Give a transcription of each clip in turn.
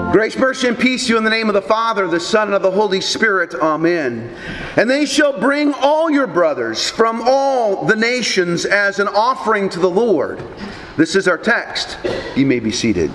Grace, mercy, and peace to you in the name of the Father, the Son, and of the Holy Spirit. Amen. And they shall bring all your brothers from all the nations as an offering to the Lord. This is our text. You may be seated.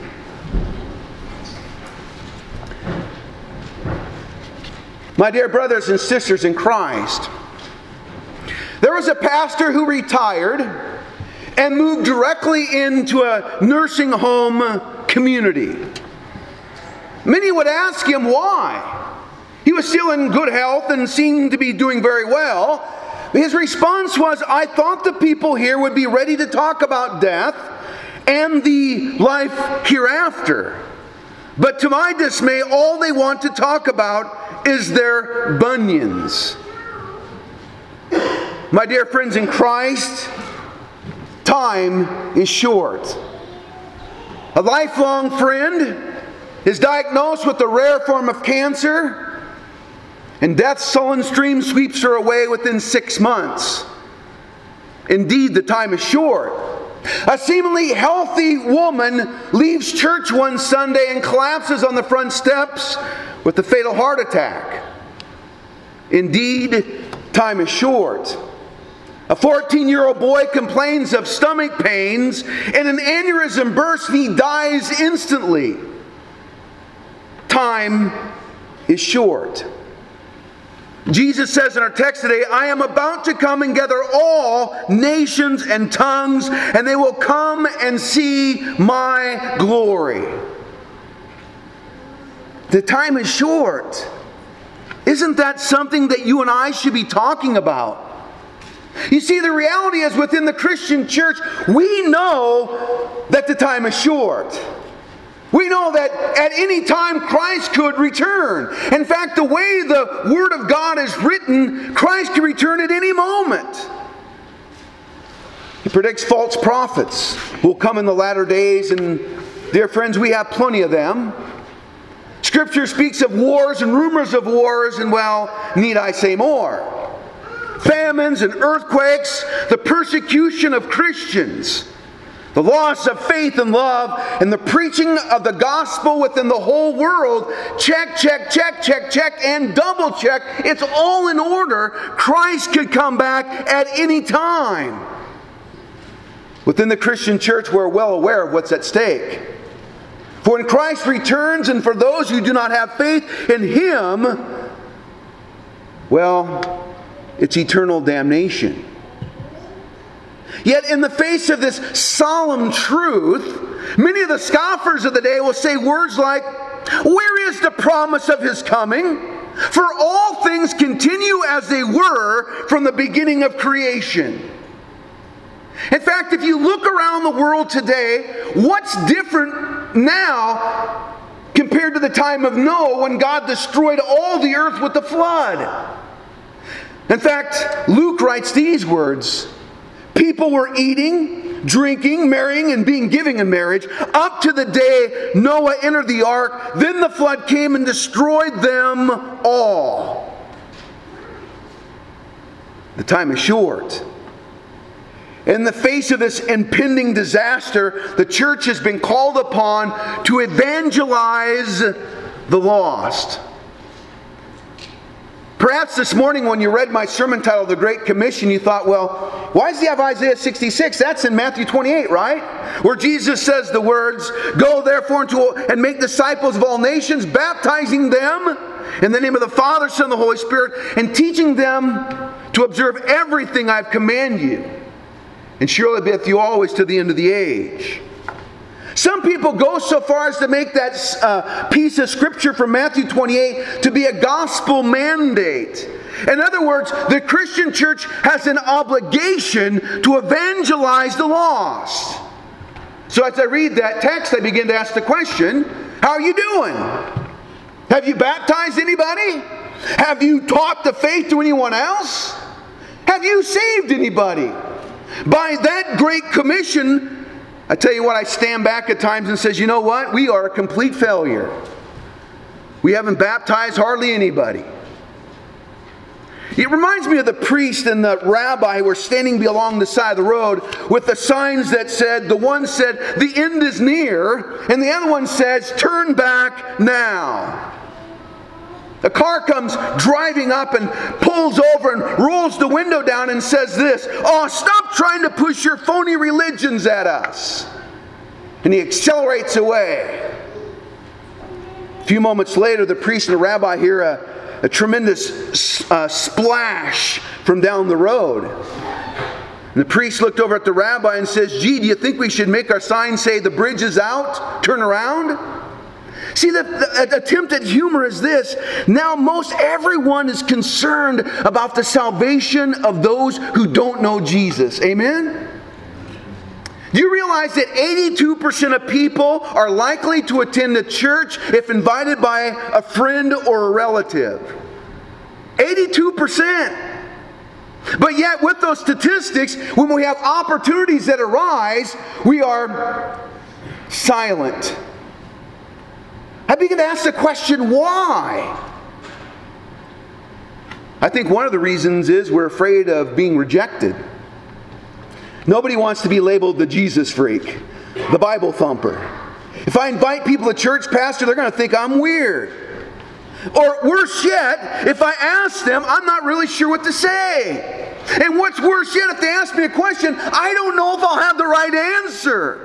My dear brothers and sisters in Christ, there was a pastor who retired and moved directly into a nursing home community. Many would ask him why. He was still in good health and seemed to be doing very well. His response was, I thought the people here would be ready to talk about death and the life hereafter. But to my dismay, all they want to talk about is their bunions. My dear friends in Christ, time is short. A lifelong friend is diagnosed with a rare form of cancer, and death's sullen stream sweeps her away within 6 months. Indeed, the time is short. A seemingly healthy woman leaves church one Sunday and collapses on the front steps with a fatal heart attack. Indeed, time is short. A 14-year-old boy complains of stomach pains, and an aneurysm bursts and he dies instantly. Time is short. Jesus says in our text today, I am about to come and gather all nations and tongues, and they will come and see my glory. The time is short. Isn't that something that you and I should be talking about? You see, the reality is within the Christian church, we know that the time is short. We know that at any time Christ could return. In fact, the way the Word of God is written, Christ can return at any moment. He predicts false prophets will come in the latter days, and dear friends, we have plenty of them. Scripture speaks of wars and rumors of wars, and well, need I say more? Famines and earthquakes, the persecution of Christians, the loss of faith and love, and the preaching of the gospel within the whole world. Check, check, check, check, check, and double check. It's all in order. Christ could come back at any time. Within the Christian church, we're well aware of what's at stake. For when Christ returns, and for those who do not have faith in Him, well, it's eternal damnation. Yet in the face of this solemn truth, many of the scoffers of the day will say words like, where is the promise of His coming? For all things continue as they were from the beginning of creation. In fact, if you look around the world today, what's different now compared to the time of Noah when God destroyed all the earth with the flood? In fact, Luke writes these words, people were eating, drinking, marrying, and being given in marriage up to the day Noah entered the ark. Then the flood came and destroyed them all. The time is short. In the face of this impending disaster, the church has been called upon to evangelize the lost. Perhaps this morning when you read my sermon titled The Great Commission, you thought, well, why does he have Isaiah 66? That's in Matthew 28, right? Where Jesus says the words, go therefore and make disciples of all nations, baptizing them in the name of the Father, Son, and the Holy Spirit, and teaching them to observe everything I've commanded you. And surely be with you always to the end of the age. Some people go so far as to make that piece of Scripture from Matthew 28 to be a gospel mandate. In other words, the Christian church has an obligation to evangelize the lost. So as I read that text, I begin to ask the question, how are you doing? Have you baptized anybody? Have you taught the faith to anyone else? Have you saved anybody? By that great commission, I tell you what, I stand back at times and says, you know what? We are a complete failure. We haven't baptized hardly anybody. It reminds me of the priest and the rabbi who were standing along the side of the road with the signs that said, the one said, "The end is near," and the other one says, "Turn back now." A car comes driving up and pulls over and rolls the window down and says this, "Oh, stop trying to push your phony religions at us." And he accelerates away. A few moments later, the priest and the rabbi hear a tremendous splash from down the road. And the priest looked over at the rabbi and says, "Gee, do you think we should make our sign say, 'The bridge is out, turn around'?" See, the attempt at humor is this. Now most everyone is concerned about the salvation of those who don't know Jesus. Amen? Do you realize that 82% of people are likely to attend a church if invited by a friend or a relative? 82%. But yet, with those statistics, when we have opportunities that arise, we are silent. I begin to ask the question, why? I think one of the reasons is we're afraid of being rejected. Nobody wants to be labeled the Jesus freak, the Bible thumper. If I invite people to church, Pastor, they're going to think I'm weird. Or worse yet, if I ask them, I'm not really sure what to say. And what's worse yet, if they ask me a question, I don't know if I'll have the right answer.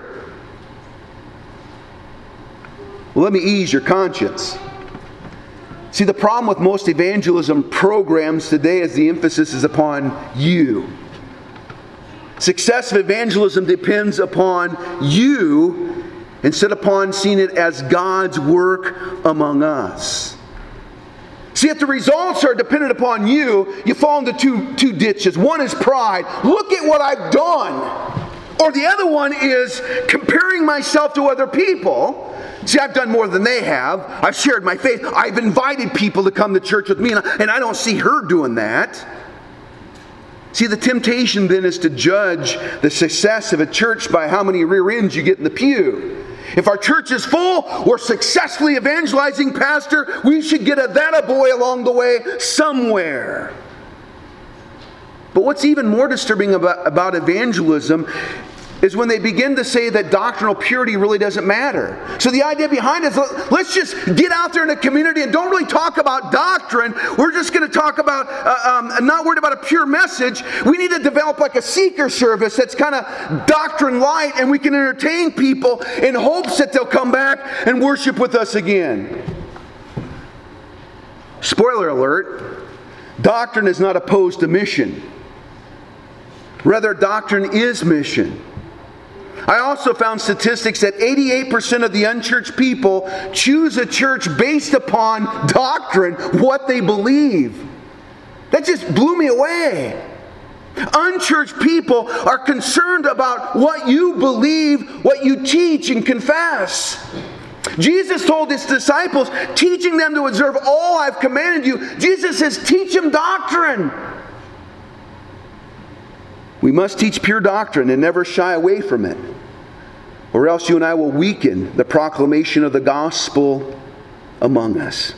Well, let me ease your conscience. See, the problem with most evangelism programs today is the emphasis is upon you. Success of evangelism depends upon you instead upon seeing it as God's work among us. See, if the results are dependent upon you, you fall into two ditches. One is pride. Look at what I've done. Or the other one is comparing myself to other people. See, I've done more than they have. I've shared my faith. I've invited people to come to church with me, and I don't see her doing that. See, the temptation then is to judge the success of a church by how many rear ends you get in the pew. If our church is full, we're successfully evangelizing, Pastor, we should get a that-a-boy along the way somewhere. But what's even more disturbing about evangelism is when they begin to say that doctrinal purity really doesn't matter. So the idea behind it is, let's just get out there in the community and don't really talk about doctrine. We're just going to talk about, not worried about a pure message. We need to develop like a seeker service that's kind of doctrine light, and we can entertain people in hopes that they'll come back and worship with us again. Spoiler alert, doctrine is not opposed to mission. Rather, doctrine is mission. I also found statistics that 88% of the unchurched people choose a church based upon doctrine, what they believe. That just blew me away. Unchurched people are concerned about what you believe, what you teach and confess. Jesus told his disciples, teaching them to observe all I've commanded you. Jesus says, teach them doctrine. We must teach pure doctrine and never shy away from it, or else you and I will weaken the proclamation of the gospel among us.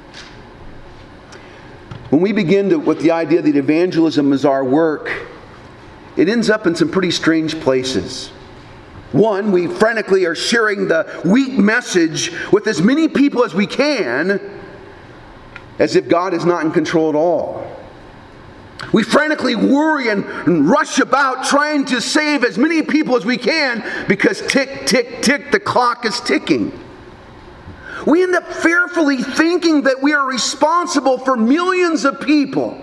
When we begin with the idea that evangelism is our work, it ends up in some pretty strange places. One, we frantically are sharing the weak message with as many people as we can, as if God is not in control at all. We frantically worry and rush about trying to save as many people as we can because tick, tick, tick, the clock is ticking. We end up fearfully thinking that we are responsible for millions of people.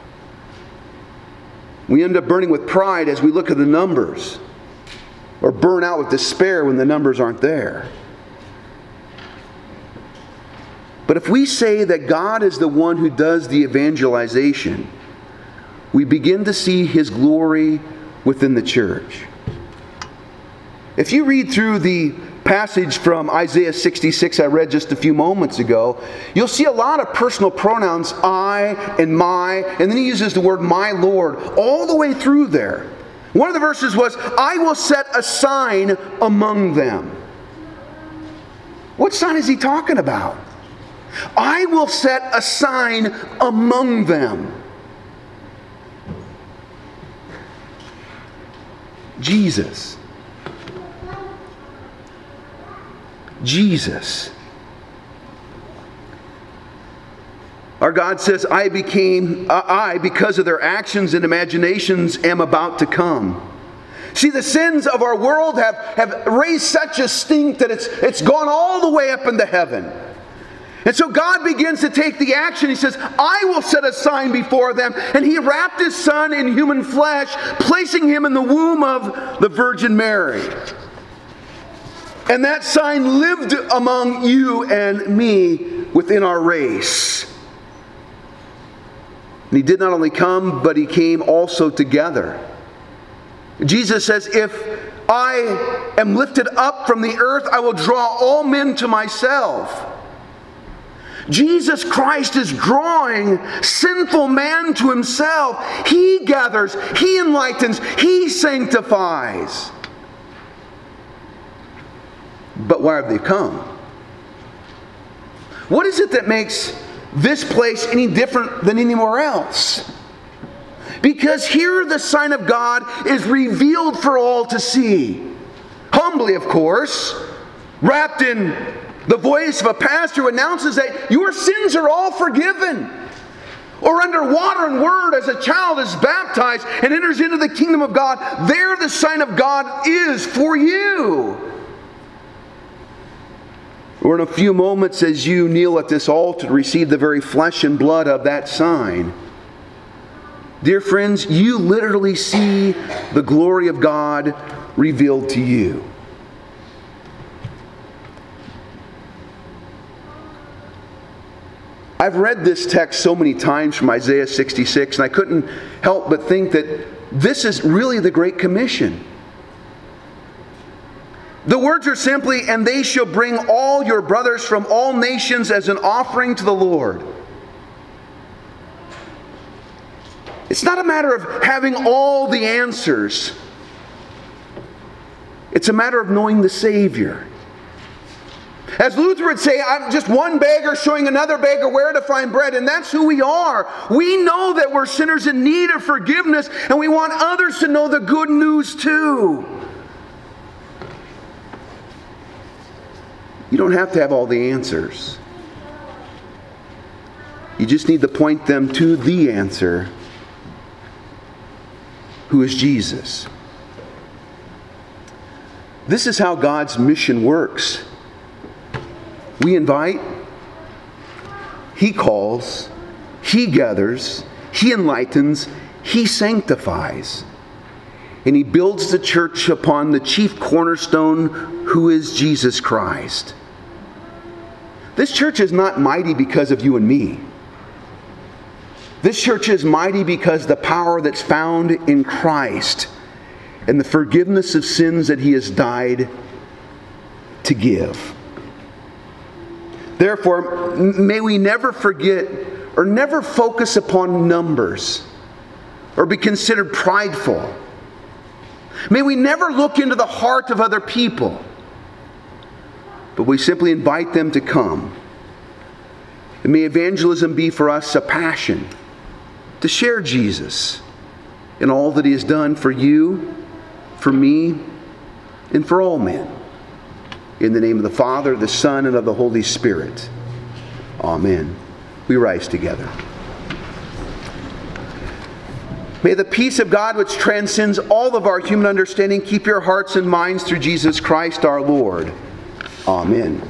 We end up burning with pride as we look at the numbers, or burn out with despair when the numbers aren't there. But if we say that God is the one who does the evangelization, we begin to see His glory within the church. If you read through the passage from Isaiah 66 I read just a few moments ago, you'll see a lot of personal pronouns, I and my, and then he uses the word my Lord all the way through there. One of the verses was, I will set a sign among them. What sign is he talking about? I will set a sign among them. Jesus. Jesus. Our God says, I, because of their actions and imaginations, am about to come. See, the sins of our world have raised such a stink that it's gone all the way up into heaven. And so God begins to take the action. He says, I will set a sign before them. And He wrapped His Son in human flesh, placing Him in the womb of the Virgin Mary. And that sign lived among you and me within our race. And He did not only come, but He came also together. Jesus says, if I am lifted up from the earth, I will draw all men to myself. Jesus Christ is drawing sinful man to Himself. He gathers, He enlightens, He sanctifies. But why have they come? What is it that makes this place any different than anywhere else? Because here the sign of God is revealed for all to see. Humbly, of course, wrapped in the voice of a pastor who announces that your sins are all forgiven. Or under water and word as a child is baptized and enters into the kingdom of God, there the sign of God is for you. Or in a few moments as you kneel at this altar to receive the very flesh and blood of that sign, dear friends, you literally see the glory of God revealed to you. I've read this text so many times from Isaiah 66, and I couldn't help but think that this is really the Great Commission. The words are simply, and they shall bring all your brothers from all nations as an offering to the Lord. It's not a matter of having all the answers. It's a matter of knowing the Savior. As Luther would say, I'm just one beggar showing another beggar where to find bread, and that's who we are. We know that we're sinners in need of forgiveness, and we want others to know the good news too. You don't have to have all the answers. You just need to point them to the answer, who is Jesus. This is how God's mission works. We invite, He calls, He gathers, He enlightens, He sanctifies. And He builds the church upon the chief cornerstone, who is Jesus Christ. This church is not mighty because of you and me. This church is mighty because the power that's found in Christ and the forgiveness of sins that He has died to give. Therefore, may we never forget or never focus upon numbers or be considered prideful. May we never look into the heart of other people, but we simply invite them to come. And may evangelism be for us a passion to share Jesus and all that He has done for you, for me, and for all men. In the name of the Father, the Son, and of the Holy Spirit. Amen. We rise together. May the peace of God, which transcends all of our human understanding, keep your hearts and minds through Jesus Christ our Lord. Amen.